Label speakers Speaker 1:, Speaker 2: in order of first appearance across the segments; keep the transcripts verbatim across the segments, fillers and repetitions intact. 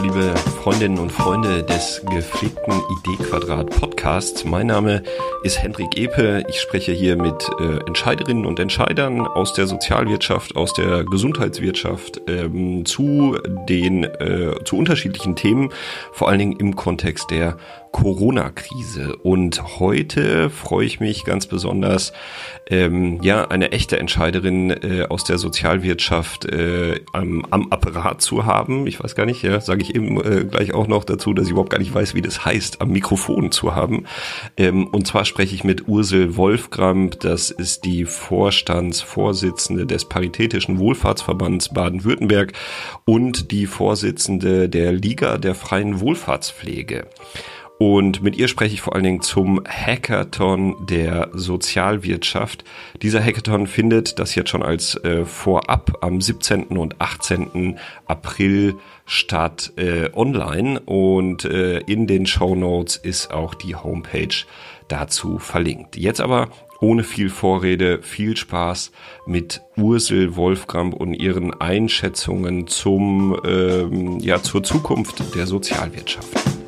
Speaker 1: liebe Freundinnen und Freunde des gepflegten Idee-Quadrat-Podcasts. Mein Name ist Hendrik Epe. Ich spreche hier mit äh, Entscheiderinnen und Entscheidern aus der Sozialwirtschaft, aus der Gesundheitswirtschaft ähm, zu den äh, zu unterschiedlichen Themen, vor allen Dingen im Kontext der Corona-Krise. Und heute freue ich mich ganz besonders, ähm, ja, eine echte Entscheiderin äh, aus der Sozialwirtschaft äh, am, am Apparat zu haben. Ich weiß gar nicht, ja, sage ich eben äh, gleich auch noch dazu, dass ich überhaupt gar nicht weiß, wie das heißt, am Mikrofon zu haben. Ähm, und zwar spreche ich mit Ursel Wolfgramp. Das ist die Vorstandsvorsitzende des Paritätischen Wohlfahrtsverbands Baden-Württemberg und die Vorsitzende der Liga der freien Wohlfahrtspflege. Und mit ihr spreche ich vor allen Dingen zum Hackathon der Sozialwirtschaft. Dieser Hackathon findet das jetzt schon als äh, vorab am siebzehnten und achtzehnten April statt äh, online. Und äh, in den Shownotes ist auch die Homepage dazu verlinkt. Jetzt aber ohne viel Vorrede, viel Spaß mit Ursel Wolfgramp und ihren Einschätzungen zum, ähm, ja, zur Zukunft der Sozialwirtschaft.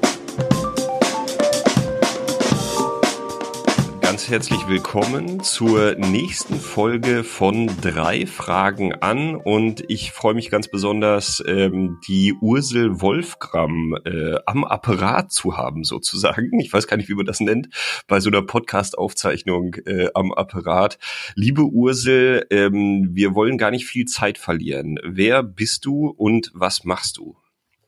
Speaker 1: Ganz herzlich willkommen zur nächsten Folge von Drei Fragen an und ich freue mich ganz besonders, ähm, die Ursel Wolfgramp äh, am Apparat zu haben sozusagen. Ich weiß gar nicht, wie man das nennt, bei so einer Podcast-Aufzeichnung äh, am Apparat. Liebe Ursel, ähm, wir wollen gar nicht viel Zeit verlieren. Wer bist du und was machst du?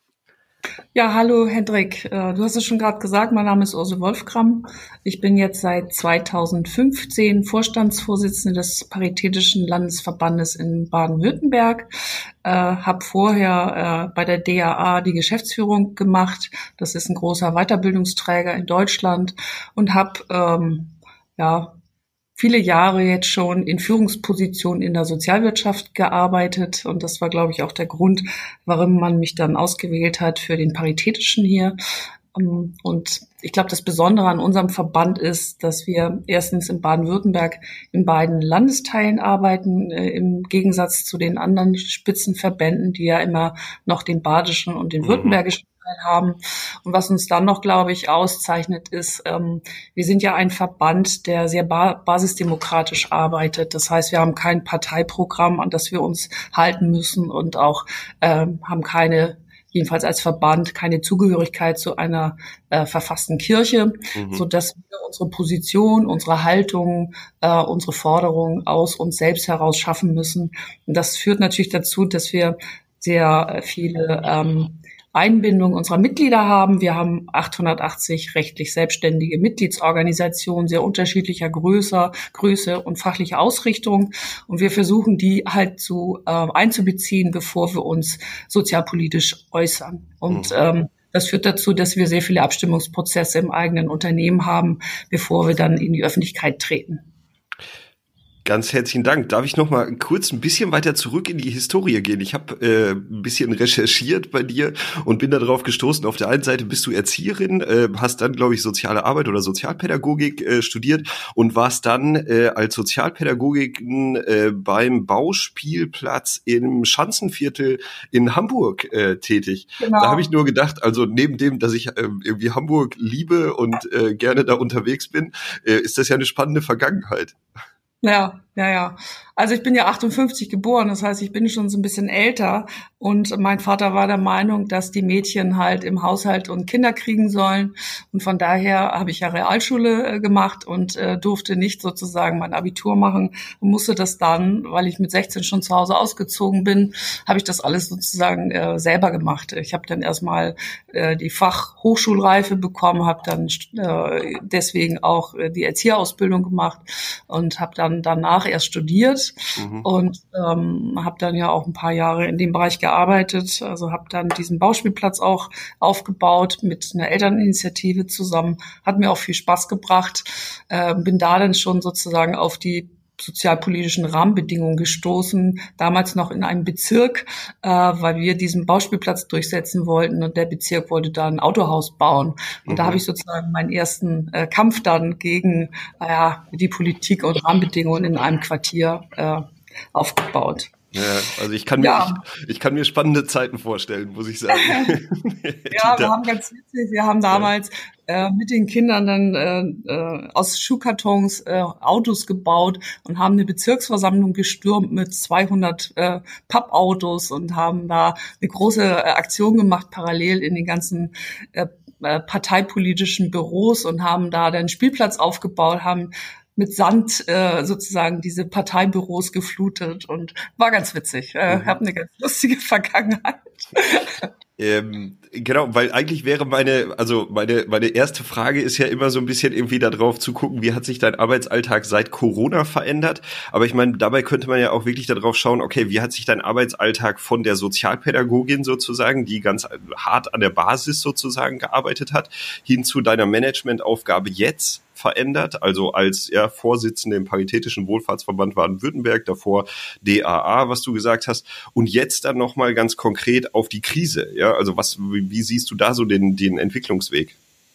Speaker 2: Ja, hallo Hendrik. Du hast es schon gerade gesagt, mein Name ist Ursel Wolfgramp. Ich bin jetzt seit zweitausendfünfzehn Vorstandsvorsitzende des Paritätischen Landesverbandes in Baden-Württemberg. Äh, habe vorher äh, bei der D A A die Geschäftsführung gemacht. Das ist ein großer Weiterbildungsträger in Deutschland und habe ähm, ja viele Jahre jetzt schon in Führungspositionen in der Sozialwirtschaft gearbeitet. Und das war, glaube ich, auch der Grund, warum man mich dann ausgewählt hat für den Paritätischen hier. Und ich glaube, das Besondere an unserem Verband ist, dass wir erstens in Baden-Württemberg in beiden Landesteilen arbeiten, äh, im Gegensatz zu den anderen Spitzenverbänden, die ja immer noch den badischen und den württembergischen Teil haben. Und was uns dann noch, glaube ich, auszeichnet, ist, ähm, wir sind ja ein Verband, der sehr ba- basisdemokratisch arbeitet. Das heißt, wir haben kein Parteiprogramm, an das wir uns halten müssen und auch ähm, haben keine jedenfalls als Verband keine Zugehörigkeit zu einer äh, verfassten Kirche, mhm. so dass wir unsere Position, unsere Haltung, äh, unsere Forderungen aus uns selbst heraus schaffen müssen. Und das führt natürlich dazu, dass wir sehr viele ähm, Einbindung unserer Mitglieder haben. Wir haben achthundertachtzig rechtlich selbstständige Mitgliedsorganisationen, sehr unterschiedlicher Größe, Größe und fachliche Ausrichtung. Und wir versuchen, die halt zu äh, einzubeziehen, bevor wir uns sozialpolitisch äußern. Und ähm, das führt dazu, dass wir sehr viele Abstimmungsprozesse im eigenen Unternehmen haben, bevor wir dann in die Öffentlichkeit treten.
Speaker 1: Ganz herzlichen Dank. Darf ich noch mal kurz ein bisschen weiter zurück in die Historie gehen? Ich habe äh, ein bisschen recherchiert bei dir und bin darauf gestoßen. Auf der einen Seite bist du Erzieherin, äh, hast dann, glaube ich, soziale Arbeit oder Sozialpädagogik äh, studiert und warst dann äh, als Sozialpädagogin äh, beim Bauspielplatz im Schanzenviertel in Hamburg äh, tätig. Genau. Da habe ich nur gedacht, also neben dem, dass ich äh, irgendwie Hamburg liebe und äh, gerne da unterwegs bin, äh, ist das ja eine spannende Vergangenheit.
Speaker 2: Ja, ja, ja. Also ich bin ja achtundfünfzig geboren, das heißt, ich bin schon so ein bisschen älter und mein Vater war der Meinung, dass die Mädchen halt im Haushalt und Kinder kriegen sollen und von daher habe ich ja Realschule äh, gemacht und äh, durfte nicht sozusagen mein Abitur machen und musste das dann, weil ich mit sechzehn schon zu Hause ausgezogen bin, habe ich das alles sozusagen äh, selber gemacht. Ich habe dann erstmal äh, die Fachhochschulreife bekommen, habe dann äh, deswegen auch äh, die Erzieherausbildung gemacht und habe dann danach erst studiert. Mhm. Und ähm, habe dann ja auch ein paar Jahre in dem Bereich gearbeitet. Also habe dann diesen Bauspielplatz auch aufgebaut mit einer Elterninitiative zusammen. Hat mir auch viel Spaß gebracht. Äh, bin da dann schon sozusagen auf die sozialpolitischen Rahmenbedingungen gestoßen, damals noch in einem Bezirk, äh, weil wir diesen Bauspielplatz durchsetzen wollten und der Bezirk wollte da ein Autohaus bauen. Und mhm. da habe ich sozusagen meinen ersten äh, Kampf dann gegen äh, die Politik und Rahmenbedingungen in einem Quartier äh, aufgebaut.
Speaker 1: Ja, also ich kann mir ja. ich, ich kann mir spannende Zeiten vorstellen, muss ich sagen.
Speaker 2: Ja, wir haben ganz witzig, wir haben damals äh, mit den Kindern dann äh, aus Schuhkartons äh, Autos gebaut und haben eine Bezirksversammlung gestürmt mit zweihundert äh, Pappautos und haben da eine große äh, Aktion gemacht, parallel in den ganzen äh, parteipolitischen Büros und haben da den Spielplatz aufgebaut, haben mit Sand äh, sozusagen diese Parteibüros geflutet und war ganz witzig. Äh, mhm. Habe eine ganz lustige Vergangenheit.
Speaker 1: Ähm, genau, weil eigentlich wäre meine, also meine meine erste Frage ist ja immer so ein bisschen irgendwie darauf zu gucken, wie hat sich dein Arbeitsalltag seit Corona verändert? Aber ich meine, dabei könnte man ja auch wirklich darauf schauen, okay, wie hat sich dein Arbeitsalltag von der Sozialpädagogin sozusagen, die ganz hart an der Basis sozusagen gearbeitet hat, hin zu deiner Managementaufgabe jetzt verändert, also als ja, Vorsitzende im Paritätischen Wohlfahrtsverband Baden-Württemberg, davor D A A, was du gesagt hast, und jetzt dann nochmal ganz konkret auf die Krise. Ja, also was, wie, wie siehst du da so den, den Entwicklungsweg?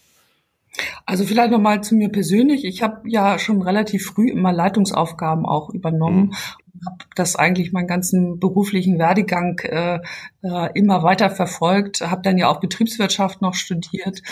Speaker 2: Also vielleicht nochmal zu mir persönlich. Ich habe ja schon relativ früh immer Leitungsaufgaben auch übernommen. Mhm. Habe das eigentlich meinen ganzen beruflichen Werdegang äh, äh, immer weiter verfolgt. Habe dann ja auch Betriebswirtschaft noch studiert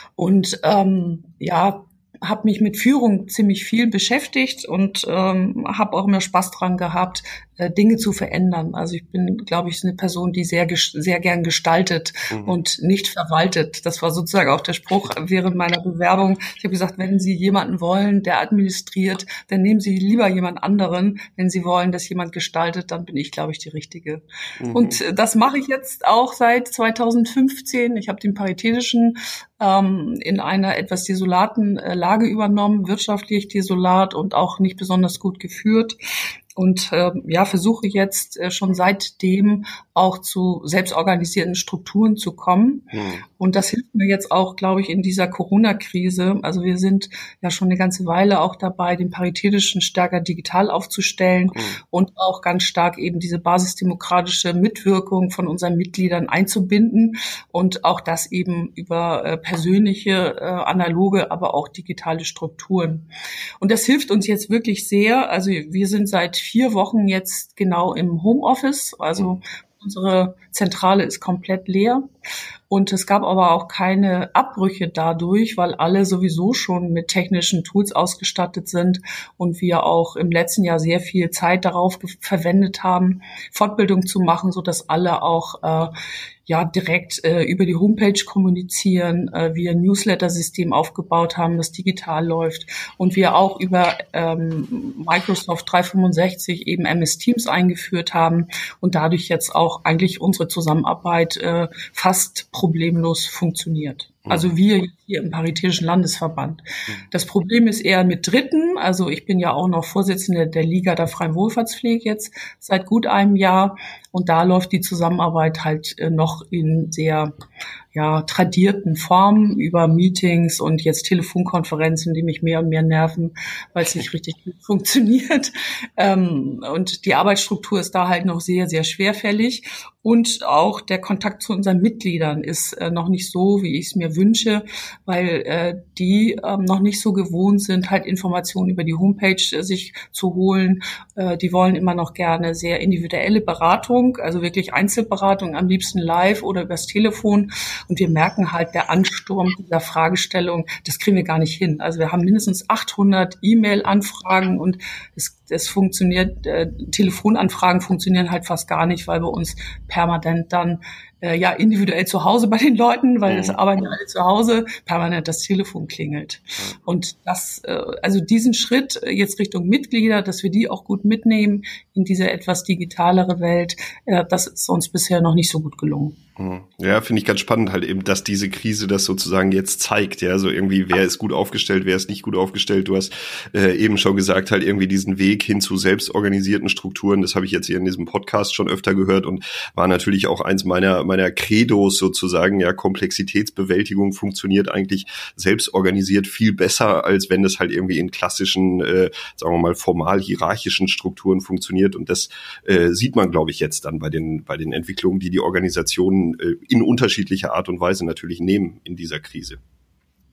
Speaker 2: und ähm, ja, habe mich mit Führung ziemlich viel beschäftigt und ähm, habe auch immer Spaß dran gehabt, äh, Dinge zu verändern. Also ich bin, glaube ich, eine Person, die sehr sehr gern gestaltet mhm. und nicht verwaltet. Das war sozusagen auch der Spruch während meiner Bewerbung. Ich habe gesagt, wenn Sie jemanden wollen, der administriert, dann nehmen Sie lieber jemand anderen. Wenn Sie wollen, dass jemand gestaltet, dann bin ich, glaube ich, die Richtige. Mhm. Und äh, das mache ich jetzt auch seit zweitausendfünfzehn. Ich habe den Paritätischen ähm, in einer etwas desolaten äh, Lage übernommen, wirtschaftlich desolat und auch nicht besonders gut geführt. Und äh, ja, versuche jetzt äh, schon seitdem auch zu selbstorganisierten Strukturen zu kommen. Mhm. Und das hilft mir jetzt auch, glaube ich, in dieser Corona-Krise. Also wir sind ja schon eine ganze Weile auch dabei, den Paritätischen stärker digital aufzustellen mhm. und auch ganz stark eben diese basisdemokratische Mitwirkung von unseren Mitgliedern einzubinden und auch das eben über äh, persönliche, äh, analoge, aber auch digitale Strukturen. Und das hilft uns jetzt wirklich sehr. Also wir sind seit vier Wochen jetzt genau im Homeoffice, also unsere Zentrale ist komplett leer und es gab aber auch keine Abbrüche dadurch, weil alle sowieso schon mit technischen Tools ausgestattet sind und wir auch im letzten Jahr sehr viel Zeit darauf ge- verwendet haben, Fortbildung zu machen, so dass alle auch äh, ja direkt äh, über die Homepage kommunizieren, äh, wir ein Newsletter-System aufgebaut haben, das digital läuft und wir auch über ähm, Microsoft dreihundertfünfundsechzig eben M S Teams eingeführt haben und dadurch jetzt auch eigentlich unsere Zusammenarbeit äh, fast problemlos funktioniert. Also wir hier im Paritätischen Landesverband. Das Problem ist eher mit Dritten. Also ich bin ja auch noch Vorsitzende der Liga der Freien Wohlfahrtspflege jetzt seit gut einem Jahr. Und da läuft die Zusammenarbeit halt noch in sehr ja tradierten Formen über Meetings und jetzt Telefonkonferenzen, die mich mehr und mehr nerven, weil es nicht richtig gut funktioniert. Ähm, und die Arbeitsstruktur ist da halt noch sehr, sehr schwerfällig. Und auch der Kontakt zu unseren Mitgliedern ist äh, noch nicht so, wie ich es mir wünsche, weil äh, die ähm, noch nicht so gewohnt sind, halt Informationen über die Homepage äh, sich zu holen. Äh, die wollen immer noch gerne sehr individuelle Beratung, also wirklich Einzelberatung, am liebsten live oder übers Telefon. Und wir merken halt, der Ansturm dieser Fragestellung, das kriegen wir gar nicht hin. Also wir haben mindestens achthundert E-Mail-Anfragen und es, es funktioniert, äh, Telefonanfragen funktionieren halt fast gar nicht, weil bei uns permanent dann äh, ja individuell zu Hause bei den Leuten, weil es arbeiten ja alle zu Hause, permanent das Telefon klingelt. Und das, äh, also diesen Schritt jetzt Richtung Mitglieder, dass wir die auch gut mitnehmen in diese etwas digitalere Welt, äh, das ist uns bisher noch nicht so gut gelungen.
Speaker 1: Ja, finde ich ganz spannend halt eben, dass diese Krise das sozusagen jetzt zeigt, ja, so irgendwie, wer ist gut aufgestellt, wer ist nicht gut aufgestellt. Du hast äh, eben schon gesagt, halt irgendwie diesen Weg hin zu selbstorganisierten Strukturen, das habe ich jetzt hier in diesem Podcast schon öfter gehört und war natürlich auch eins meiner meiner Credos sozusagen, ja, Komplexitätsbewältigung funktioniert eigentlich selbstorganisiert viel besser, als wenn das halt irgendwie in klassischen, äh, sagen wir mal, formal hierarchischen Strukturen funktioniert und das äh, sieht man, glaube ich, jetzt dann bei den bei den Entwicklungen, die die Organisationen in unterschiedlicher Art und Weise natürlich nehmen in dieser Krise.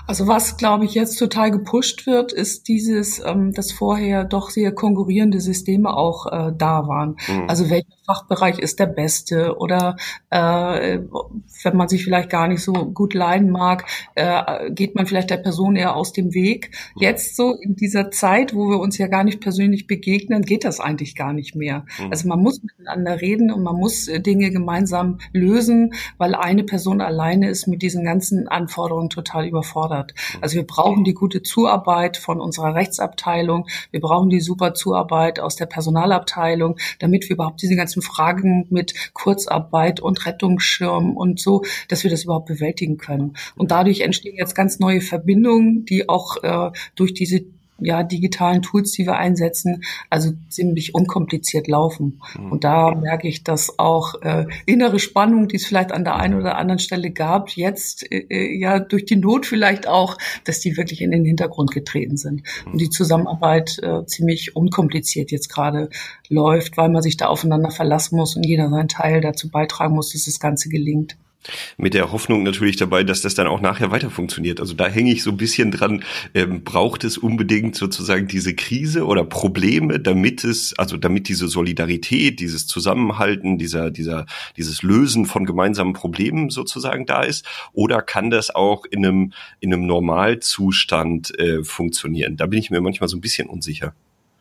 Speaker 2: Also was, glaube ich, jetzt total gepusht wird, ist dieses, ähm, dass vorher doch sehr konkurrierende Systeme auch äh, da waren.
Speaker 1: Mhm.
Speaker 2: Also welcher Fachbereich ist der beste oder äh, wenn man sich vielleicht gar nicht so gut leiden mag, äh, geht man vielleicht der Person eher aus dem Weg. Jetzt so in dieser Zeit, wo wir uns ja gar nicht persönlich begegnen, geht das eigentlich gar nicht mehr.
Speaker 1: Mhm.
Speaker 2: Also man muss miteinander reden und man muss äh, Dinge gemeinsam lösen, weil eine Person alleine ist mit diesen ganzen Anforderungen total überfordert. Also wir brauchen die gute Zuarbeit von unserer Rechtsabteilung, wir brauchen die super Zuarbeit aus der Personalabteilung, damit wir überhaupt diese ganzen Fragen mit Kurzarbeit und Rettungsschirm und so, dass wir das überhaupt bewältigen können. Und dadurch entstehen jetzt ganz neue Verbindungen, die auch äh, durch diese ja, digitalen Tools, die wir einsetzen, also ziemlich unkompliziert laufen. Mhm. Und da merke ich, dass auch äh, innere Spannung, die es vielleicht an der einen oder anderen Stelle gab, jetzt äh, ja durch die Not vielleicht auch, dass die wirklich in den Hintergrund getreten sind. Mhm. Und die Zusammenarbeit äh, ziemlich unkompliziert jetzt gerade läuft, weil man sich da aufeinander verlassen muss und jeder seinen Teil dazu beitragen muss, dass das Ganze gelingt.
Speaker 1: Mit der Hoffnung natürlich dabei, dass das dann auch nachher weiter funktioniert. Also da hänge ich so ein bisschen dran, ähm, braucht es unbedingt sozusagen diese Krise oder Probleme, damit es, also damit diese Solidarität, dieses Zusammenhalten, dieser, dieser, dieses Lösen von gemeinsamen Problemen sozusagen da ist? Oder kann das auch in einem, in einem Normalzustand äh, funktionieren? Da bin ich mir manchmal so ein bisschen unsicher.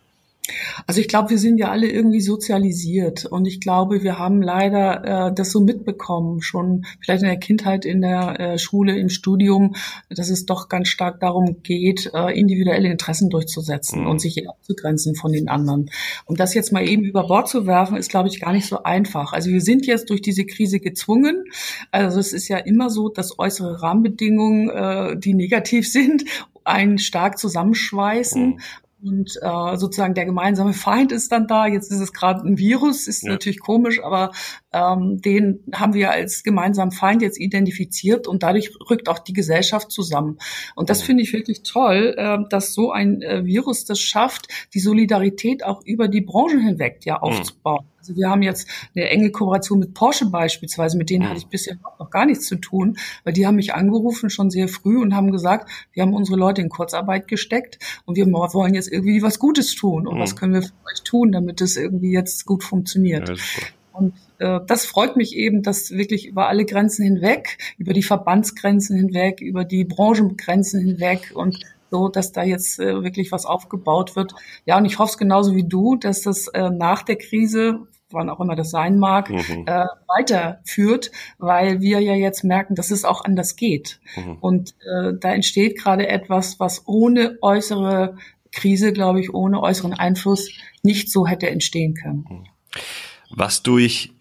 Speaker 2: Also ich glaube, wir sind ja alle irgendwie sozialisiert und ich glaube, wir haben leider äh, das so mitbekommen, schon vielleicht in der Kindheit, in der äh, Schule, im Studium, dass es doch ganz stark darum geht, äh, individuelle Interessen durchzusetzen mhm. und sich abzugrenzen von den anderen. Und das jetzt mal eben über Bord zu werfen, ist, glaube ich, gar nicht so einfach. Also wir sind jetzt durch diese Krise gezwungen. Also es ist ja immer so, dass äußere Rahmenbedingungen, äh, die negativ sind, einen stark zusammenschweißen. Mhm. Und äh, sozusagen der gemeinsame Feind ist dann da. Jetzt ist es gerade ein Virus, ist ja. natürlich komisch, aber ähm, den haben wir als gemeinsamen Feind jetzt identifiziert und dadurch rückt auch die Gesellschaft zusammen. Und das finde ich wirklich toll, äh, dass so ein äh, Virus das schafft, die Solidarität auch über die Branchen hinweg ja aufzubauen. Mhm. Also wir haben jetzt eine enge Kooperation mit Porsche beispielsweise, mit denen hatte ich bisher noch gar nichts zu tun, weil die haben mich angerufen schon sehr früh und haben gesagt, wir haben unsere Leute in Kurzarbeit gesteckt und wir wollen jetzt irgendwie was Gutes tun und mhm. was können wir für euch tun, damit es irgendwie jetzt gut funktioniert. Ja, und äh, das freut mich eben, dass wirklich über alle Grenzen hinweg, über die Verbandsgrenzen hinweg, über die Branchengrenzen hinweg und so, dass da jetzt äh, wirklich was aufgebaut wird. Ja, und ich hoffe es genauso wie du, dass das äh, nach der Krise, wann auch immer das sein mag, mhm. äh, weiterführt, weil wir ja jetzt merken, dass es auch anders geht. Mhm. Und äh, da entsteht gerade etwas, was ohne äußere Krise, glaube ich, ohne äußeren Einfluss nicht so hätte entstehen können.
Speaker 1: Was durch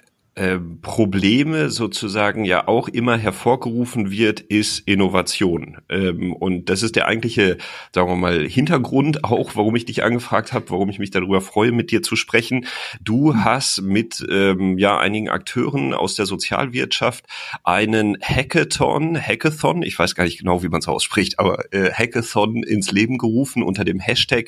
Speaker 1: Probleme sozusagen ja auch immer hervorgerufen wird, ist Innovation. Und das ist der eigentliche, sagen wir mal, Hintergrund auch, warum ich dich angefragt habe, warum ich mich darüber freue, mit dir zu sprechen. Du hast mit ja einigen Akteuren aus der Sozialwirtschaft einen Hackathon, Hackathon, ich weiß gar nicht genau, wie man es ausspricht, aber äh, Hackathon ins Leben gerufen unter dem Hashtag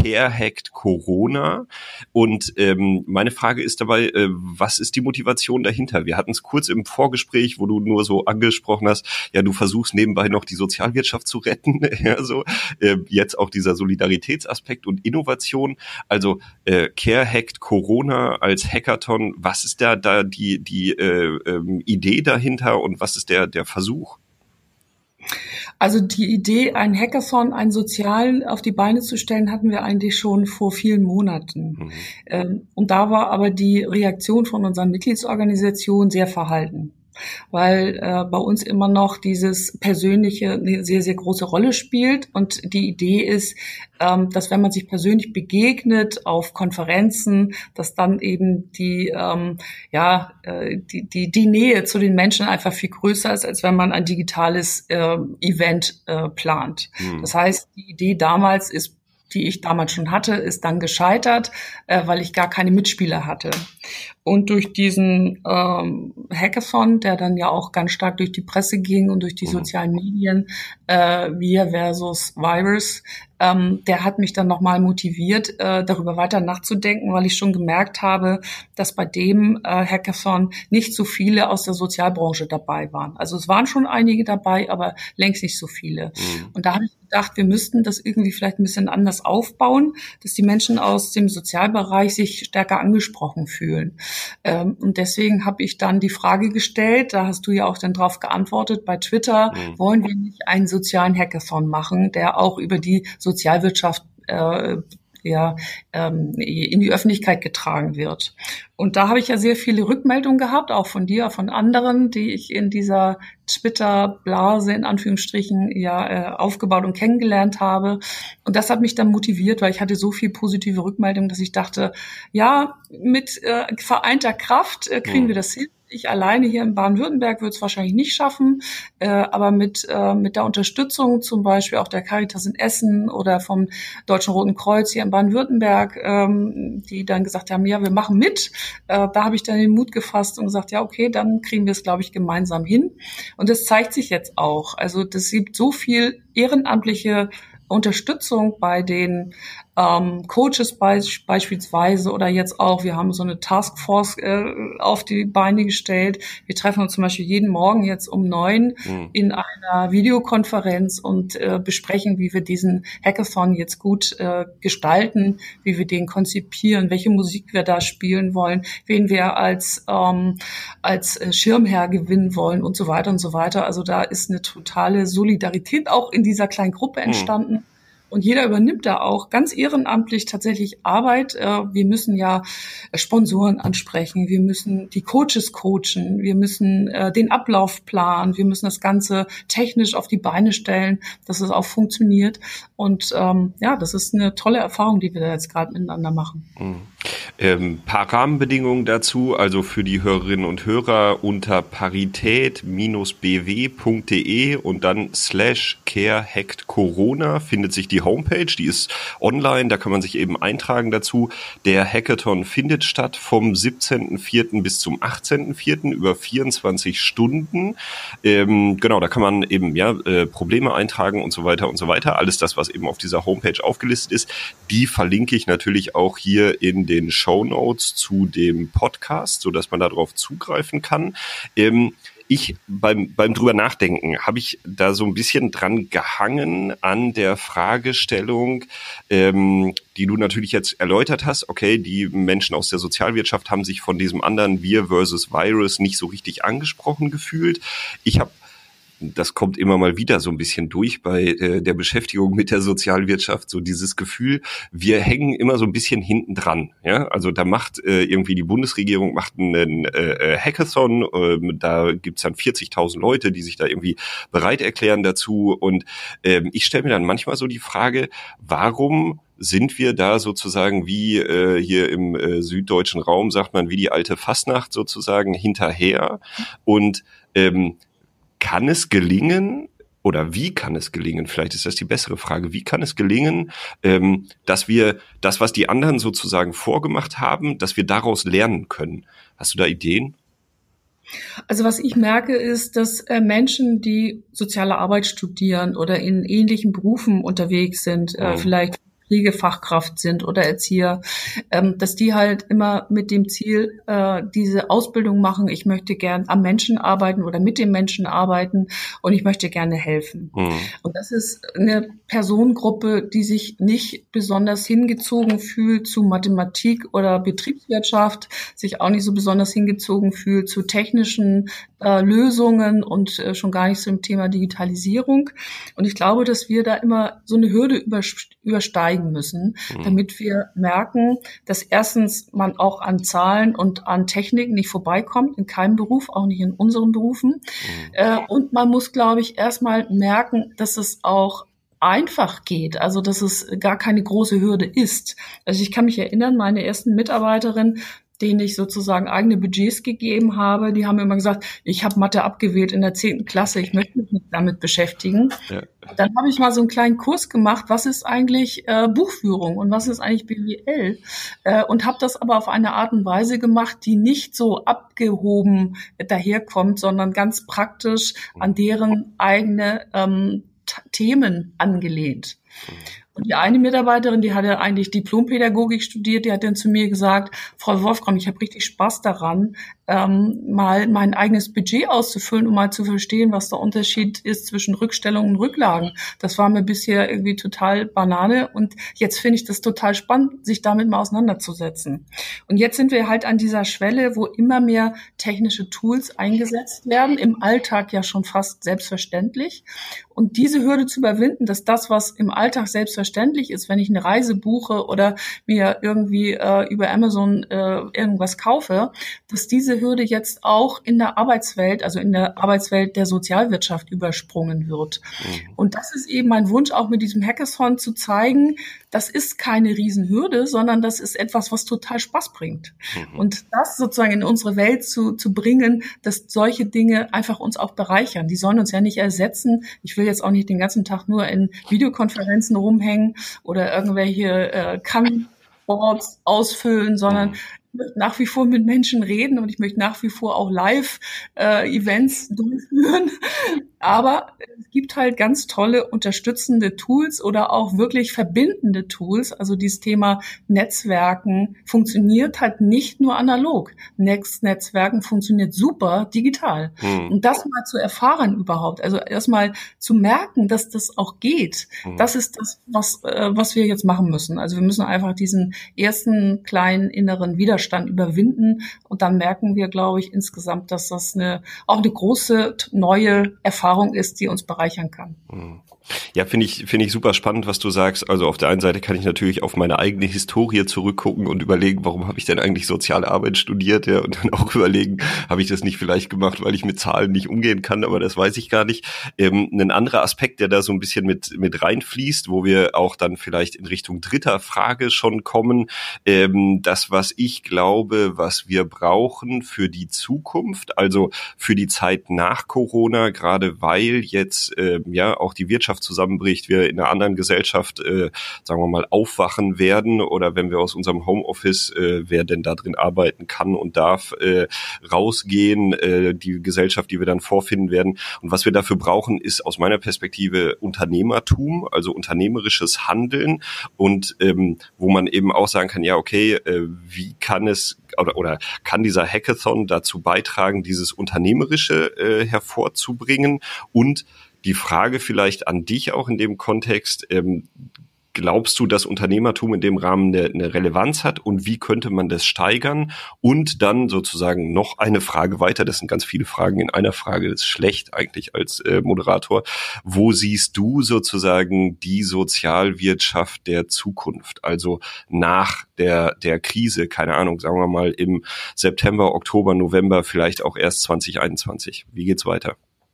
Speaker 1: CareHackedCorona. Und ähm, meine Frage ist dabei, äh, was ist die Motivation dahinter? Wir hatten es kurz im Vorgespräch, wo du nur so angesprochen hast, ja, du versuchst nebenbei noch die Sozialwirtschaft zu retten, ja, so, äh, jetzt auch dieser Solidaritätsaspekt und Innovation, also äh, CareHackedCorona als Hackathon, was ist da da die die äh, ähm, Idee dahinter und was ist der der Versuch?
Speaker 2: Also die Idee, ein Hackathon, ein Sozial auf die Beine zu stellen, hatten wir eigentlich schon vor vielen Monaten. Mhm. Und da war aber die Reaktion von unseren Mitgliedsorganisationen sehr verhalten, weil äh, bei uns immer noch dieses Persönliche eine sehr, sehr große Rolle spielt. Und die Idee ist, ähm, dass wenn man sich persönlich begegnet auf Konferenzen, dass dann eben die ähm, ja äh, die, die die Nähe zu den Menschen einfach viel größer ist, als wenn man ein digitales äh, Event äh, plant. Hm. Das heißt, die Idee damals ist, die ich damals schon hatte, ist dann gescheitert, äh, weil ich gar keine Mitspieler hatte. Und durch diesen ähm, Hackathon, der dann ja auch ganz stark durch die Presse ging und durch die sozialen Medien, äh, Wir versus Virus, ähm, der hat mich dann nochmal motiviert, äh, darüber weiter nachzudenken, weil ich schon gemerkt habe, dass bei dem äh, Hackathon nicht so viele aus der Sozialbranche dabei waren. Also es waren schon einige dabei, aber längst nicht so viele. Mhm. Und da habe ich gedacht, wir müssten das irgendwie vielleicht ein bisschen anders aufbauen, dass die Menschen aus dem Sozialbereich sich stärker angesprochen fühlen. Ähm, und deswegen habe ich dann die Frage gestellt, da hast du ja auch dann drauf geantwortet bei Twitter, mhm. wollen wir nicht einen sozialen Hackathon machen, der auch über die Sozialwirtschaft äh, ja, ähm, in die Öffentlichkeit getragen wird. Und da habe ich ja sehr viele Rückmeldungen gehabt, auch von dir, von anderen, die ich in dieser Twitter-Blase in Anführungsstrichen ja äh, aufgebaut und kennengelernt habe. Und das hat mich dann motiviert, weil ich hatte so viel positive Rückmeldungen, dass ich dachte, ja, mit äh, vereinter Kraft äh, kriegen mhm. wir das hin. Ich alleine hier in Baden-Württemberg würde es wahrscheinlich nicht schaffen, äh, aber mit äh, mit der Unterstützung zum Beispiel auch der Caritas in Essen oder vom Deutschen Roten Kreuz hier in Baden-Württemberg, ähm, die dann gesagt haben, ja, wir machen mit, äh, da habe ich dann den Mut gefasst und gesagt, ja, okay, dann kriegen wir es, glaube ich, gemeinsam hin. Und das zeigt sich jetzt auch. Also das gibt so viel ehrenamtliche Unterstützung bei den ähm, Coaches beisp- beispielsweise oder jetzt auch, wir haben so eine Taskforce äh, auf die Beine gestellt. Wir treffen uns zum Beispiel jeden Morgen jetzt um neun mhm. in einer Videokonferenz und äh, besprechen, wie wir diesen Hackathon jetzt gut äh, gestalten, wie wir den konzipieren, welche Musik wir da spielen wollen, wen wir als ähm, als Schirmherr gewinnen wollen und so weiter und so weiter. Also da ist eine totale Solidarität auch in dieser kleinen Gruppe entstanden. Mhm. Und jeder übernimmt da auch ganz ehrenamtlich tatsächlich Arbeit. Wir müssen ja Sponsoren ansprechen, wir müssen die Coaches coachen, wir müssen den Ablauf planen, wir müssen das Ganze technisch auf die Beine stellen, dass es auch funktioniert. Und ähm, ja, das ist eine tolle Erfahrung, die wir da jetzt gerade miteinander machen.
Speaker 1: Mhm. Ähm, paar Rahmenbedingungen dazu, also für die Hörerinnen und Hörer unter parität b w punkt d e und dann slash care hackt corona findet sich die Homepage, die ist online, da kann man sich eben eintragen dazu. Der Hackathon findet statt vom siebzehnten vierten bis zum achtzehnten vierten über vierundzwanzig Stunden. Ähm, genau, da kann man eben ja äh, Probleme eintragen und so weiter und so weiter. Alles das, was eben auf dieser Homepage aufgelistet ist, die verlinke ich natürlich auch hier in den Shownotes zu dem Podcast, so dass man darauf zugreifen kann. Ähm, ich beim beim drüber nachdenken habe ich da so ein bisschen dran gehangen an der Fragestellung, ähm, die du natürlich jetzt erläutert hast. Okay, die Menschen aus der Sozialwirtschaft haben sich von diesem anderen Wir versus Virus nicht so richtig angesprochen gefühlt. Ich habe Das kommt immer mal wieder so ein bisschen durch bei äh, der Beschäftigung mit der Sozialwirtschaft, so dieses Gefühl, wir hängen immer so ein bisschen hinten dran. Ja? Also da macht äh, irgendwie die Bundesregierung macht einen äh, Hackathon, äh, da gibt's dann vierzigtausend Leute, die sich da irgendwie bereit erklären dazu. Und äh, ich stelle mir dann manchmal so die Frage, warum sind wir da sozusagen wie äh, hier im äh, süddeutschen Raum, sagt man, wie die alte Fastnacht sozusagen hinterher und ähm, kann es gelingen, oder wie kann es gelingen, vielleicht ist das die bessere Frage, wie kann es gelingen, ähm, dass wir das, was die anderen sozusagen vorgemacht haben, dass wir daraus lernen können? Hast du da Ideen?
Speaker 2: Also was ich merke, ist, dass äh, Menschen, die soziale Arbeit studieren oder in ähnlichen Berufen unterwegs sind, äh, mhm. vielleicht Pflegefachkraft sind oder Erzieher, ähm, dass die halt immer mit dem Ziel äh, diese Ausbildung machen, ich möchte gern am Menschen arbeiten oder mit dem Menschen arbeiten und ich möchte gerne helfen. Mhm. Und das ist eine Personengruppe, die sich nicht besonders hingezogen fühlt zu Mathematik oder Betriebswirtschaft, sich auch nicht so besonders hingezogen fühlt zu technischen äh, Lösungen und äh, schon gar nicht zum Thema Digitalisierung. Und ich glaube, dass wir da immer so eine Hürde übersteigen müssen, mhm. damit wir merken, dass erstens man auch an Zahlen und an Technik nicht vorbeikommt, in keinem Beruf, auch nicht in unseren Berufen. Mhm. Äh, und man muss, glaube ich, erstmal merken, dass es auch einfach geht, also dass es gar keine große Hürde ist. Also ich kann mich erinnern, meine ersten Mitarbeiterin, denen ich sozusagen eigene Budgets gegeben habe, die haben immer gesagt, ich habe Mathe abgewählt in der zehnten Klasse, ich möchte mich nicht damit beschäftigen. Ja. Dann habe ich mal so einen kleinen Kurs gemacht, was ist eigentlich äh, Buchführung und was ist eigentlich B W L? Äh, und habe das aber auf eine Art und Weise gemacht, die nicht so abgehoben daherkommt, sondern ganz praktisch an deren eigene ähm, T- Themen angelehnt. Und die eine Mitarbeiterin, die hatte eigentlich Diplompädagogik studiert, die hat dann zu mir gesagt, Frau Wolfgram, ich habe richtig Spaß daran, ähm, mal mein eigenes Budget auszufüllen, um mal zu verstehen, was der Unterschied ist zwischen Rückstellungen und Rücklagen. Das war mir bisher irgendwie total Banane und jetzt finde ich das total spannend, sich damit mal auseinanderzusetzen. Und jetzt sind wir halt an dieser Schwelle, wo immer mehr technische Tools eingesetzt werden, im Alltag ja schon fast selbstverständlich. Und diese Hürde zu überwinden, dass das, was im Alltag selbstverständlich ist, wenn ich eine Reise buche oder mir irgendwie äh, über Amazon äh, irgendwas kaufe, dass diese Hürde jetzt auch in der Arbeitswelt, also in der Arbeitswelt der Sozialwirtschaft übersprungen wird. Mhm. Und das ist eben mein Wunsch, auch mit diesem Hackathon zu zeigen, das ist keine Riesenhürde, sondern das ist etwas, was total Spaß bringt. Mhm. Und das sozusagen in unsere Welt zu, zu bringen, dass solche Dinge einfach uns auch bereichern. Die sollen uns ja nicht ersetzen. Ich will jetzt auch nicht den ganzen Tag nur in Videokonferenzen rumhängen oder irgendwelche äh, Kann-Boards ausfüllen, sondern ich möchte nach wie vor mit Menschen reden und ich möchte nach wie vor auch Live-Events äh, durchführen. Aber es gibt halt ganz tolle unterstützende Tools oder auch wirklich verbindende Tools. Also dieses Thema Netzwerken funktioniert halt nicht nur analog. Netz Netzwerken funktioniert super digital. Hm. Und das mal zu erfahren überhaupt, also erstmal zu merken, dass das auch geht, hm. das ist das, was, äh, was wir jetzt machen müssen. Also wir müssen einfach diesen ersten kleinen inneren Widerstand überwinden und dann merken wir, glaube ich, insgesamt, dass das eine, auch eine große neue Erfahrung ist, die uns bereichern kann.
Speaker 1: Ja, finde ich, finde ich super spannend, was du sagst. Also auf der einen Seite kann ich natürlich auf meine eigene Historie zurückgucken und überlegen, warum habe ich denn eigentlich soziale Arbeit studiert, ja, und dann auch überlegen, habe ich das nicht vielleicht gemacht, weil ich mit Zahlen nicht umgehen kann, aber das weiß ich gar nicht. Ähm, ein anderer Aspekt, der da so ein bisschen mit, mit reinfließt, wo wir auch dann vielleicht in Richtung dritter Frage schon kommen, ähm, das, was ich glaube, was wir brauchen für die Zukunft, also für die Zeit nach Corona, gerade weil jetzt, äh, ja, auch die Wirtschaft zusammenbricht, wir in einer anderen Gesellschaft, äh, sagen wir mal, aufwachen werden oder wenn wir aus unserem Homeoffice, äh, wer denn da drin arbeiten kann und darf, äh, rausgehen, äh, die Gesellschaft, die wir dann vorfinden werden. Und was wir dafür brauchen, ist aus meiner Perspektive Unternehmertum, also unternehmerisches Handeln und ähm, wo man eben auch sagen kann, ja, okay, äh, wie kann es oder, oder kann dieser Hackathon dazu beitragen, dieses Unternehmerische äh, hervorzubringen und die Frage vielleicht an dich auch in dem Kontext, ähm, glaubst du, dass Unternehmertum in dem Rahmen eine, eine Relevanz hat und wie könnte man das steigern? Und dann sozusagen noch eine Frage weiter, das sind ganz viele Fragen in einer Frage, das ist schlecht eigentlich als äh, Moderator. Wo siehst du sozusagen die Sozialwirtschaft der Zukunft, also nach der, der Krise, keine Ahnung, sagen wir mal im September, Oktober, November, vielleicht auch erst zwanzig einundzwanzig. Wie geht's weiter?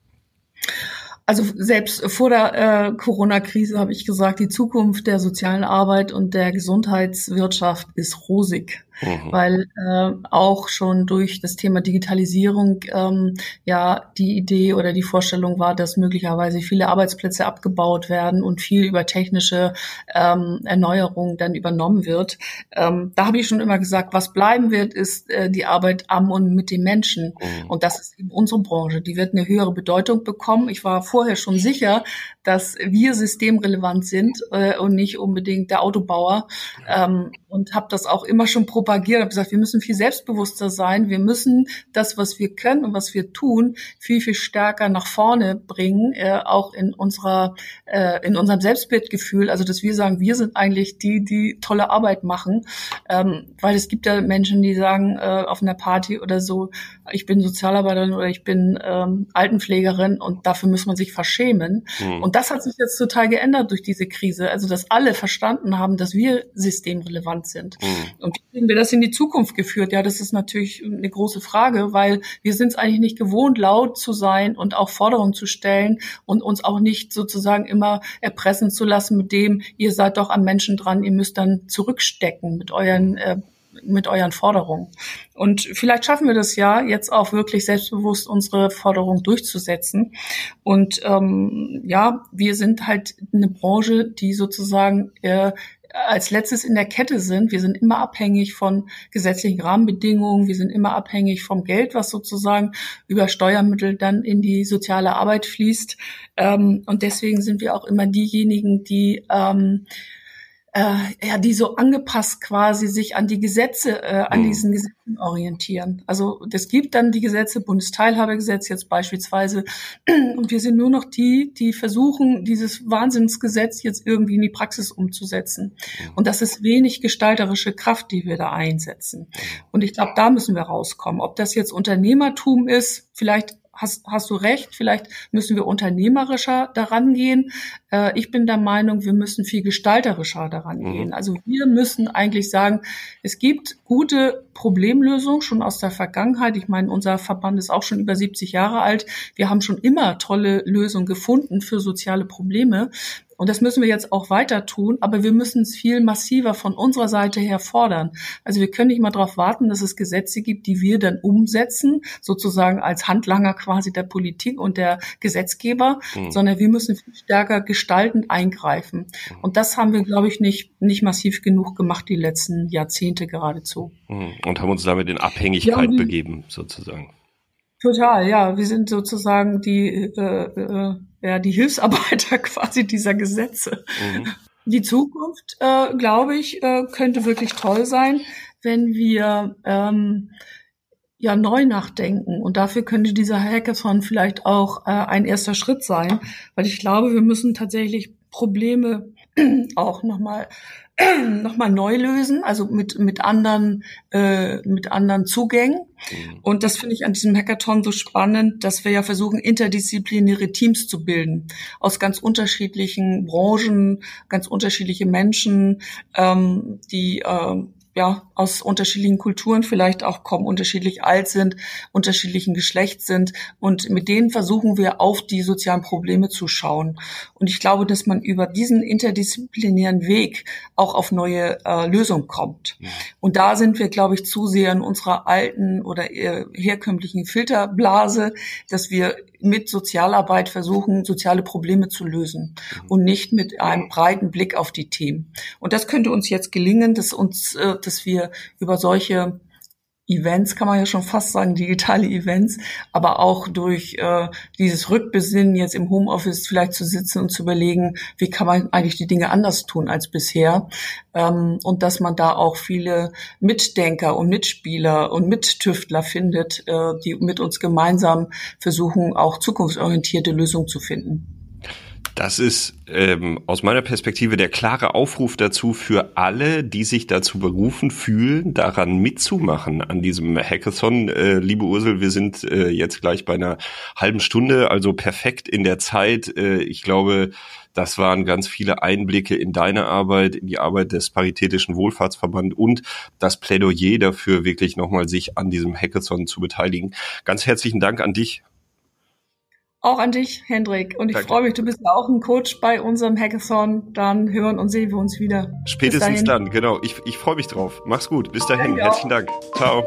Speaker 2: Also selbst vor der äh, Corona-Krise habe ich gesagt, die Zukunft der sozialen Arbeit und der Gesundheitswirtschaft ist rosig. Mhm. Weil äh, auch schon durch das Thema Digitalisierung ähm, ja die Idee oder die Vorstellung war, dass möglicherweise viele Arbeitsplätze abgebaut werden und viel über technische ähm, Erneuerung dann übernommen wird. Ähm, da habe ich schon immer gesagt, was bleiben wird, ist äh, die Arbeit am und mit den Menschen. Mhm. Und das ist eben unsere Branche. Die wird eine höhere Bedeutung bekommen. Ich war vorher schon sicher, dass wir systemrelevant sind äh, und nicht unbedingt der Autobauer. Ähm, und habe das auch immer schon propagiert, habe gesagt, wir müssen viel selbstbewusster sein, wir müssen das, was wir können und was wir tun, viel, viel stärker nach vorne bringen, äh, auch in unserer, äh, in unserem Selbstwertgefühl, also dass wir sagen, wir sind eigentlich die, die tolle Arbeit machen, ähm, weil es gibt ja Menschen, die sagen äh, auf einer Party oder so, ich bin Sozialarbeiterin oder ich bin ähm, Altenpflegerin und dafür muss man sich verschämen. Mhm. Und das hat sich jetzt total geändert durch diese Krise, also dass alle verstanden haben, dass wir systemrelevant sind. Mhm. Und wie kriegen wir das in die Zukunft geführt? Ja, das ist natürlich eine große Frage, weil wir sind es eigentlich nicht gewohnt, laut zu sein und auch Forderungen zu stellen und uns auch nicht sozusagen immer erpressen zu lassen mit dem, ihr seid doch am Menschen dran, ihr müsst dann zurückstecken mit euren äh, mit euren Forderungen. Und vielleicht schaffen wir das ja, jetzt auch wirklich selbstbewusst unsere Forderungen durchzusetzen. Und ähm, ja, wir sind halt eine Branche, die sozusagen äh, als letztes in der Kette sind. Wir sind immer abhängig von gesetzlichen Rahmenbedingungen. Wir sind immer abhängig vom Geld, was sozusagen über Steuermittel dann in die soziale Arbeit fließt. Und deswegen sind wir auch immer diejenigen, die ähm, äh, ja, die so angepasst quasi sich an die Gesetze, äh, an diesen Gesetzen orientieren. Also es gibt dann die Gesetze, Bundesteilhabegesetz jetzt beispielsweise, und wir sind nur noch die, die versuchen, dieses Wahnsinnsgesetz jetzt irgendwie in die Praxis umzusetzen. Und das ist wenig gestalterische Kraft, die wir da einsetzen. Und ich glaube, da müssen wir rauskommen. Ob das jetzt Unternehmertum ist, vielleicht Hast, hast du recht, vielleicht müssen wir unternehmerischer daran gehen. Äh, ich bin der Meinung, wir müssen viel gestalterischer daran mhm. gehen. Also wir müssen eigentlich sagen, es gibt gute Problemlösungen schon aus der Vergangenheit. Ich meine, unser Verband ist auch schon über siebzig Jahre alt. Wir haben schon immer tolle Lösungen gefunden für soziale Probleme. Und das müssen wir jetzt auch weiter tun, aber wir müssen es viel massiver von unserer Seite her fordern. Also wir können nicht mal darauf warten, dass es Gesetze gibt, die wir dann umsetzen, sozusagen als Handlanger quasi der Politik und der Gesetzgeber, mhm. sondern wir müssen viel stärker gestaltend eingreifen. Und das haben wir, glaube ich, nicht nicht massiv genug gemacht, die letzten Jahrzehnte geradezu.
Speaker 1: Und haben uns damit in Abhängigkeit ja, begeben, sozusagen.
Speaker 2: Total, ja. Wir sind sozusagen die äh, äh, ja die Hilfsarbeiter quasi dieser Gesetze. Mhm. Die Zukunft, äh, glaube ich, äh, könnte wirklich toll sein, wenn wir ähm, ja neu nachdenken. Und dafür könnte dieser Hackathon vielleicht auch äh, ein erster Schritt sein, weil ich glaube, wir müssen tatsächlich Probleme auch nochmal noch mal neu lösen, also mit mit anderen äh, mit anderen Zugängen. Mhm. Und das finde ich an diesem Hackathon so spannend, dass wir ja versuchen, interdisziplinäre Teams zu bilden aus ganz unterschiedlichen Branchen, ganz unterschiedliche Menschen, ähm, die äh, ja aus unterschiedlichen Kulturen vielleicht auch kommen, unterschiedlich alt sind, unterschiedlichen Geschlechts sind, und mit denen versuchen wir auf die sozialen Probleme zu schauen. Und ich glaube, dass man über diesen interdisziplinären Weg auch auf neue äh, Lösungen kommt. Ja. Und da sind wir, glaube ich, zu sehr in unserer alten oder eher herkömmlichen Filterblase, dass wir mit Sozialarbeit versuchen, soziale Probleme zu lösen mhm. und nicht mit einem breiten Blick auf die Themen. Und das könnte uns jetzt gelingen, dass uns, äh, dass wir über solche Events, kann man ja schon fast sagen, digitale Events, aber auch durch äh, dieses Rückbesinnen jetzt im Homeoffice vielleicht zu sitzen und zu überlegen, wie kann man eigentlich die Dinge anders tun als bisher, ähm, und dass man da auch viele Mitdenker und Mitspieler und Mittüftler findet, äh, die mit uns gemeinsam versuchen, auch zukunftsorientierte Lösungen zu finden.
Speaker 1: Das ist ähm, aus meiner Perspektive der klare Aufruf dazu für alle, die sich dazu berufen fühlen, daran mitzumachen an diesem Hackathon. Äh, liebe Ursel, wir sind äh, jetzt gleich bei einer halben Stunde, also perfekt in der Zeit. Äh, ich glaube, das waren ganz viele Einblicke in deine Arbeit, in die Arbeit des Paritätischen Wohlfahrtsverband und das Plädoyer dafür, wirklich nochmal sich an diesem Hackathon zu beteiligen. Ganz herzlichen Dank an dich.
Speaker 2: Auch an dich, Hendrik. Und ich freue mich, du bist ja auch ein Coach bei unserem Hackathon. Dann hören und sehen wir uns wieder.
Speaker 1: Spätestens dann, genau. Ich, ich freue mich drauf. Mach's gut. Bis dahin. Herzlichen Dank. Ciao.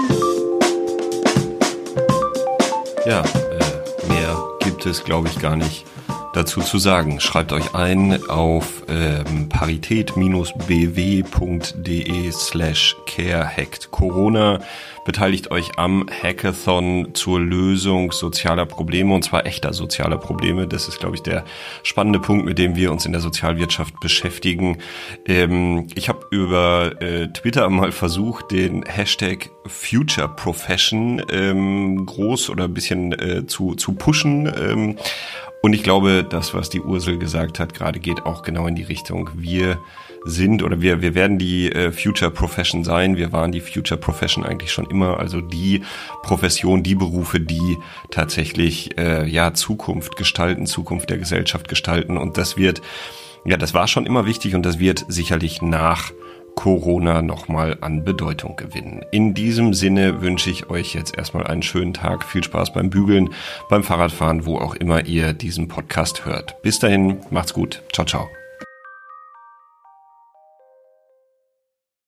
Speaker 1: Ja, äh, mehr gibt es, glaube ich, gar nicht dazu zu sagen. Schreibt euch ein auf ähm, parität-bw.de slash carehackt Corona. Beteiligt euch am Hackathon zur Lösung sozialer Probleme, und zwar echter sozialer Probleme. Das ist, glaube ich, der spannende Punkt, mit dem wir uns in der Sozialwirtschaft beschäftigen. Ähm, ich habe über äh, Twitter mal versucht, den Hashtag Future Profession ähm, groß oder ein bisschen äh, zu, zu pushen. Ähm, Und ich glaube, das, was die Ursel gesagt hat, gerade geht auch genau in die Richtung. Wir sind oder wir wir werden die äh, Future Profession sein. Wir waren die Future Profession eigentlich schon immer. Also die Profession, die Berufe, die tatsächlich äh, ja Zukunft gestalten, Zukunft der Gesellschaft gestalten. Und das wird, ja, das war schon immer wichtig und das wird sicherlich nach Corona nochmal an Bedeutung gewinnen. In diesem Sinne wünsche ich euch jetzt erstmal einen schönen Tag, viel Spaß beim Bügeln, beim Fahrradfahren, wo auch immer ihr diesen Podcast hört. Bis dahin, macht's gut. Ciao, ciao.